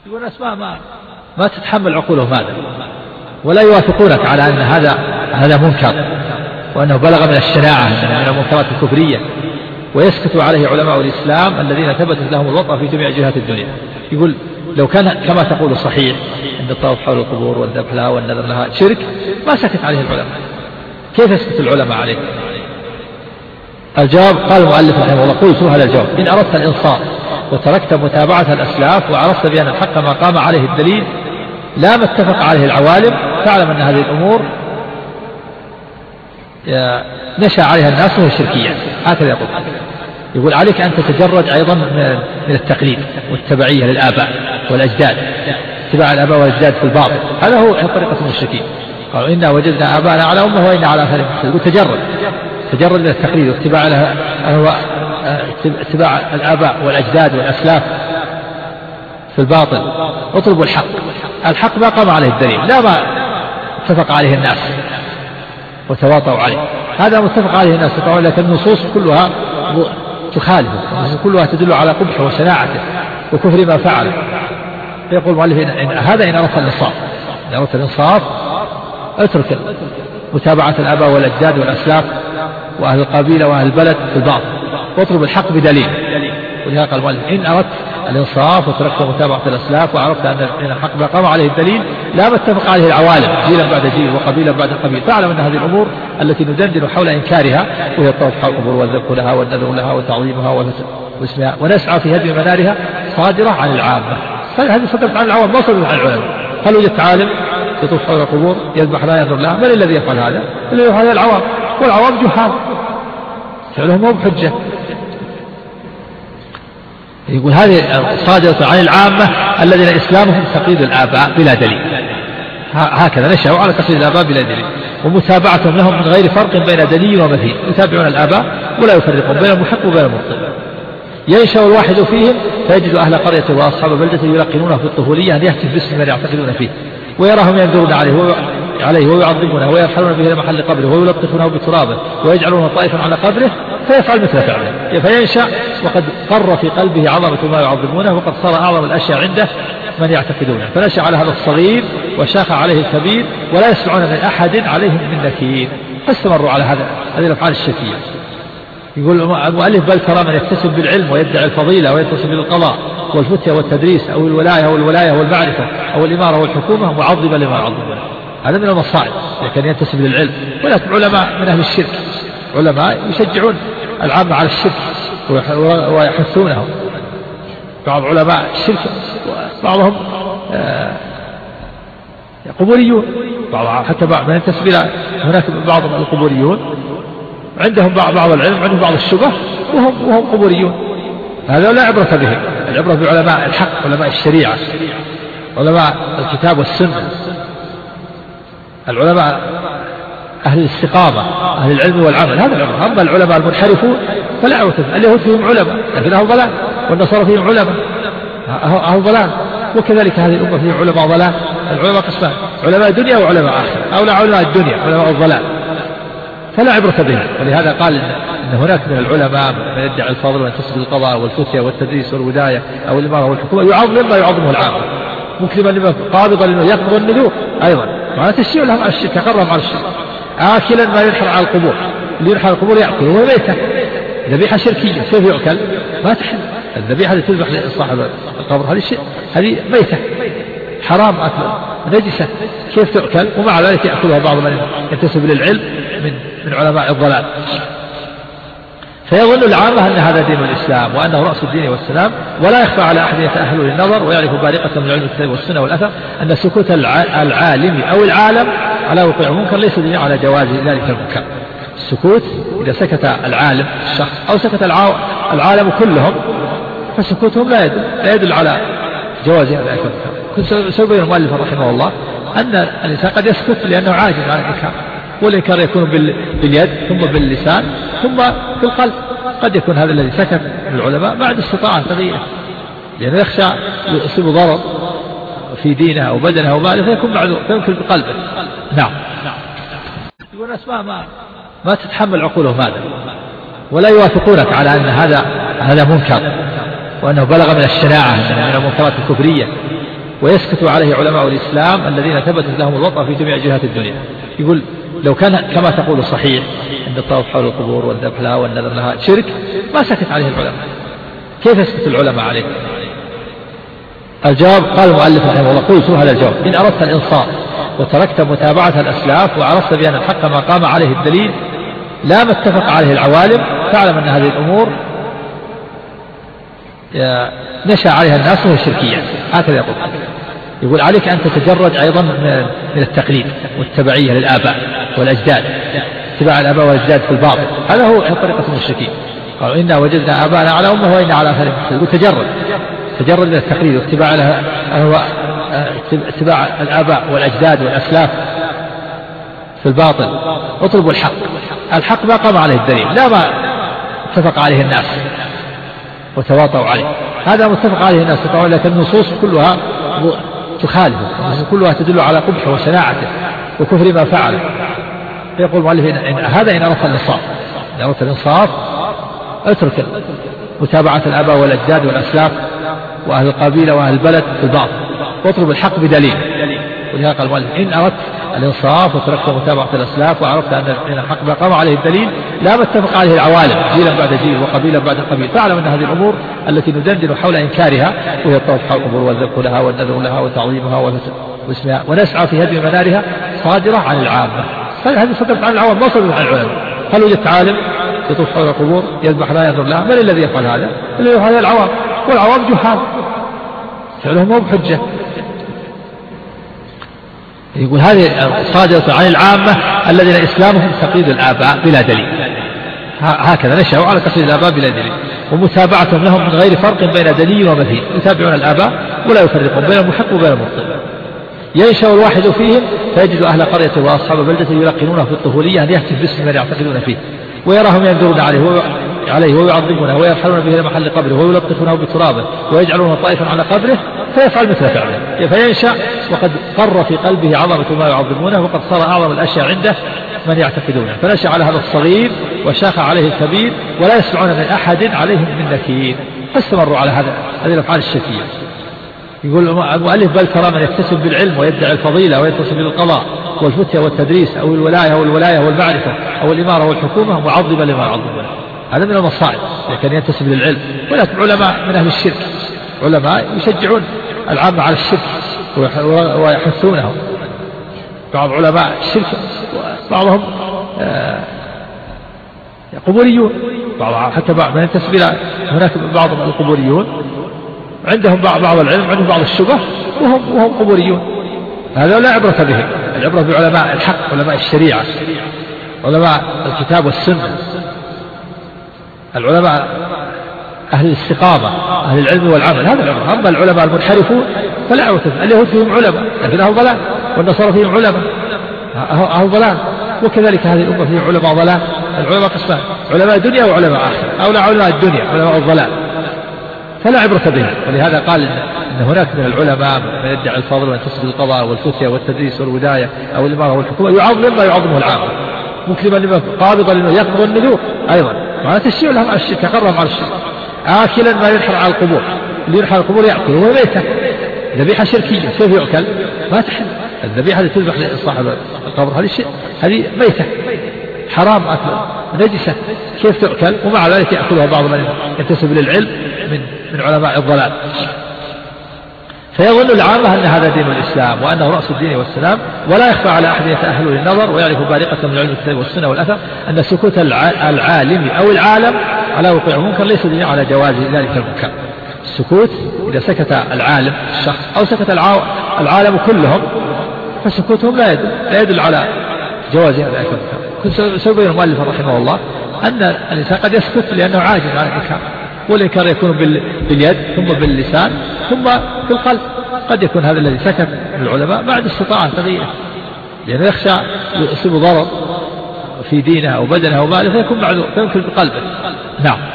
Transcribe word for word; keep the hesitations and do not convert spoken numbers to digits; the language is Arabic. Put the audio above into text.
يقول الناس ما ما ما تتحمل عقولهم هذا، ولا يوافقونك على أن هذا هذا منكر، وأنه بلغ من الشناعة من المنكرات الكفرية، ويسكت عليه علماء الإسلام الذين ثبتت لهم الوطأ في جميع جهات الدنيا. يقول لو كان كما تقول صحيح أن الطواف حول القبور والذبح لها والنذر لها شرك ما سكت عليه العلماء. كيف يسكت العلماء عليه؟ الجواب قال المؤلف رحمه الله: قلت هذا الجواب: إن أردت الإنصاف وتركت متابعة الأسلاف وعرفت بأن الحق ما قام عليه الدليل لا ما اتفق عليه العوالم، فاعلم أن هذه الأمور نشأ عليها الناس وهي شركية. هكذا يقول. يقول عليك أن تتجرد أيضا من التقليد والتبعية للآباء والأجداد، اتباع الآباء والأجداد في الباطل، هذا هو طريقة المشركين. قالوا إنا وجدنا آباءنا على أمة وإنا على آثارهم مقتدون. يقول تجرد تجرد من التقليد واتباع لها، هو اتباع الآباء والأجداد والأسلاف في الباطل. اطلبوا الحق، الحق ما قام عليه الدليل، لا ما اتفق عليه الناس وتواطؤوا عليه، هذا متفق عليه الناس، لكن النصوص كلها تخالفه، كلها تدل على قبحه وشناعته وكفر ما فعل. يقول المؤلف إن إن هذا إن أردت الإنصاف، إن أردت الإنصاف اترك متابعة الآباء والأجداد والأسلاف وأهل القبيلة وأهل البلد في الباطل، واطلب الحق بدليل. ولهذا قال المؤلف: إن أردت الإنصاف وتركت متابعة الأسلاف وعرفت أن الحق ما قام عليه الدليل لا ما اتفق عليه العوالم جيلا بعد جيل وقبيلة بعد قبيل، فاعلم أن هذه الأمور التي ندندن حول إنكارها، وهي الطواف حول القبور والذبح لها والنذر لها وتعظيمها واسمها ونسعى في هدم منارها صادرة عن العامة. هذه صدرت عن العوام ما صدرت عن العلماء. هل وجدت عالم يطوف حول القبور يذبح لا ينذر لها؟ من الذي يفعل هذا؟ الذي يفعل العوام، والعوام جهال فعلهم مو بحجة. يقول هذه صادرة عن العامة الذين إسلامهم تقليد الآباء بلا دليل، هكذا نشأوا على تقليد الآباء بلا دليل، ومتابعتهم لهم من غير فرق بين دليل ومثيل، يتابعون الآباء ولا يفرقون بين المحق وبين المبطل. ينشأ الواحد فيهم فيجد أهل قرية وأصحاب بلدة يلقنونه في الطفولية أن يهتف باسم من يعتقدون فيه، ويراهم ينظرون عليه عليه ويعظمونه ويرحلون به إلى محل قبره ويلطفونه بترابه ويجعلونه طائفا على قبره، فيفعل مثل فعله، فينشأ وقد قر في قلبه عظمة ما يعظمونه، وقد صار أعظم الأشياء عنده من يعتقدونه، فنشأ على هذا الصغير وشاخ عليه الكبير ولا يسمعون من أحد عليهم من نكير، فاستمروا على هذا هذه الأفعال الشركية. يقول المؤلف: بل ترى من يكتسب بالعلم ويدعي الفضيلة ويتصل بالقضاء والفتية والتدريس أو الولاية والولاية والمعرفة أو الإمارة والحكومة معظما لما يعظمونه، هذا من المصائب، لكن ينتسب للعلم. ولكن علماء من أهل الشرك، علماء يشجعون العامة على الشرك ويحثونهم. بعض علماء الشرك بعضهم قبوريون، بعض حتى من ينتسب إلى هناك بعض القبوريون عندهم بعض بعض العلم، عندهم بعض الشبه، وهم وهم قبوريون. هذا لا عبرة بهم، العبرة بعلماء الحق، علماء الشريعة، علماء الكتاب والسنة، العلماء أهل الاستقامة، أهل العلم والعمل، هذا العلماء. أما العلماء المنحرفون فلا عبرة بهم. اليهود فيهم علماء لكنهم ضلال، والنصارى فيهم علماء أهل ضلال، وكذلك هذه الأمة فيهم علماء ضلال. العلماء قسمان: علماء دنيا وعلماء آخرة، أو لا علماء الدنيا علماء الضلال، فلا عبرة بهم. ولهذا قال إن هناك من العلماء من يدعي الفضل وينتسب للقضاء والفتية والتدريس والولاية أو الإمارة والحكومة يعظم ما يعظمه العام، مكرما لما قابضا لما يقبض النذور أيضا، معنى تشجيع لهم على الشرك، يقرهم على الشرك. آكلا ما ينحر على القبور، اللي ينحر على القبور يأكل وهو ميتة، ذبيحة شركية كيف يؤكل؟ ما تحل. الذبيحة اللي تذبح لصاحب القبر هذه شيء، هذه ميتة حرام أكل، نجسة، كيف تؤكل؟ ومع ذلك يأكلها بعض من ينتسب للعلم من من علماء الضلال. فيظن العامة أن هذا دين الإسلام وأنه رأس الدين والسلام، ولا يخفى على أحد يتأهل للنظر ويعرف بارقة من علم الكتاب والسنة والأثر أن سكوت العالم أو العالم على وقوع المنكر ليس دليل على جواز ذلك المنكر. السكوت إذا سكت العالم الشخص أو سكت العالم كلهم فسكوتهم لا يدل, لا يدل على جواز ذلك المنكر. كنت سيبين المؤلف رحمه الله أن الإنسان قد يسكت لأنه عاجز عن الإنكار، والإنكار يكون باليد ثم باللسان ثم بالقلب. قد يكون هذا الذي سكت من العلماء بعد استطاعة تغييره، لأنه يخشى يصيب ضرر في دينه أو بدنه أو ماله فيكون معذور، فيمكن بقلبه. نعم. يقول الناس ما ما ما تتحمل عقولهم هذا، ولا يوافقونك على أن هذا هذا منكر، وأنه بلغ من الشناعة من المنكرات الكفرية، ويسكت عليه علماء الإسلام الذين ثبتت لهم الوطأ في جميع جهات الدنيا. يقول لو كان كما تقول صحيح أن الطواف حول القبور والذبح لها والنذر لها شرك ما سكت عليه العلماء. كيف يسكت العلماء عليه؟ الجواب قال المؤلف رحمه الله: قلت هذا الجواب: إن أردت الإنصاف وتركت متابعة الأسلاف وعرفت بأن الحق ما قام عليه الدليل لا ما اتفق عليه العوالم، فاعلم أن هذه الأمور نشأ عليها الناس وهي شركية. هكذا يقول. يقول عليك أن تتجرد أيضا من التقليد والتبعية للآباء والأجداد، اتباع الآباء والأجداد في الباطل، هذا هو طريقة المشركين. قالوا إنا وجدنا آباءنا على أمة وإنا على أثرهم مقتدون. يقول تجرد تجرد من التقليد واتباع لها، هو اتباع الآباء والأجداد والأسلاف في الباطل. اطلبوا الحق، الحق ما قام عليه الدليل، لا ما اتفق عليه الناس وتواطؤوا عليه، هذا متفق عليه الناس، لكن النصوص كلها تخالفه، كلها تدل على قبحه وشناعته وكفر ما فعله. يقول المؤلف إن هذا إن أردت الإنصاف، إن أردت الإنصاف اترك متابعة الآباء والأجداد والأسلاف وأهل القبيلة وأهل البلد في الباطل، واطلب الحق بدليل. ولهذا قال المؤلف: إن أردت الإنصاف وتركت متابعة الأسلاف وعرفت أن الحق ما قام عليه الدليل لا ما اتفق عليه العوالم جيلا بعد جيل وقبيلة بعد قبيل، فاعلم أن هذه الأمور التي ندندن حول إنكارها، وهي الطواف حول القبور والذبح لها والنذر لها وتعظيمها واسمها ونسعى في هدم منارها، صادرة عن العامة. هذه صدرت عن العوام ما صدرت عن العلماء. هل وجدت عالم يطوف حول القبور يذبح لا ينذر لها؟ من الذي يفعل هذا؟ الذي يفعل هذا العوام، والعوام جهال فعلهم مو بحجة. يقول هذه صادرة عن العامة الذين إسلامهم تقليد الآباء بلا دليل، هكذا نشأوا على تقليد الآباء بلا دليل، ومتابعتهم لهم من غير فرق بين دليل ومثيل، يتابعون الآباء ولا يفرقون بين المحق وبين المبطل. ينشأ الواحد فيهم فيجد أهل قرية وأصحاب بلدة يلقنونه في الطفولية أن يهتف باسم من يعتقدون فيه، ويراهم ينذرون عليه عليه ويعظمونه ويرحلون به إلى محل قبره ويلطفونه بترابه ويجعلونه طائفا على قبره، فيفعل مثل فعله، فينشأ وقد قر في قلبه عظمة ما يعظمونه، وقد صار أعظم الأشياء عنده من يعتقدونه، فنشأ على هذا الصغير وشاخ عليه الكبير ولا يسمعون من أحد عليهم من نكير، فاستمروا على هذا هذه الأفعال الشركية. يقول المؤلف: بل ترى من يكتسب بالعلم ويدعي الفضيلة وينتسب للقضاء والفتية والتدريس أو الولاية والولاية والمعرفة أو الإمارة والحكومة معظما لما يعظمونه، هذا من المصائب، كان ينتسب للعلم. ولكن علماء من أهل الشرك، علماء يشجعون العامة على الشرك ويحثونهم. بعض علماء الشرك بعضهم قبوريون، بعض حتى بعض من ينتسب إلى هناك بعض القبوريون عندهم بعض بعض العلم، عندهم بعض الشبه، وهم وهم قبوريون. هذا لا عبرة بهم، العبرة بعلماء الحق، علماء الشريعة، علماء الكتاب والسنة، العلماء أهل الاستقامة، أهل العلم والعمل، هذا العلماء. أما العلماء المنحرفون فلا عبرة بهم. اليهود فيهم علماء لكن أهل ضلال، والنصارى فيهم علماء أهل ضلال، وكذلك هذه الأمة فيهم علماء ضلال. العلماء قسمان: علماء دنيا وعلماء آخرة، أو لا علماء الدنيا علماء الضلال، فلا عبرة بهم. ولهذا قال إن هناك من العلماء من يدعي الفضل وينتسب للقضاء والفتية والتدريس والولاية أو الإمارة والحكومة يعظم ما يعظمه العامة، مكلما لما قابضا لما يقبض النذور أيضا، معنى تشجيع لهم على الشرك، يقرهم على الشرك. آكلا ما ينحر على القبور، اللي ينحر على القبور يأكل وهو ميتة، ذبيحة شركية كيف يؤكل؟ ما تحل. الذبيحة اللي تذبح لصاحب القبر هذه شيء، هذه ميتة حرام أكل، نجسة، كيف تؤكل؟ ومع ذلك يأكلها بعض من ينتسب للعلم من من علماء الضلال. فيظن العامة أن هذا دين الإسلام وأنه رأس الدين والسلام، ولا يخفى على أحد يتأهل للنظر ويعرف بارقة من علم الكتاب والسنة والأثر أن سكوت العالم أو العالم على وقوع منكر ليس دليل على جواز ذلك المنكر. السكوت إذا سكت العالم الشخص أو سكت العالم كلهم فسكوتهم لا يدل, لا يدل على جواز ذلك المنكر. كنت سيبين المؤلف رحمه الله أن الإنسان قد يسكت لأنه عاجز عن الإنكار، والإنكار يكون باليد ثم باللسان ثم في القلب. قد يكون هذا الذي سكت من العلماء بعد استطاعة تغييره، لأنه يخشى يصيب ضرر في دينه أو بدنه أو ماله فيكون معذور، فيمكن بقلبه. نعم.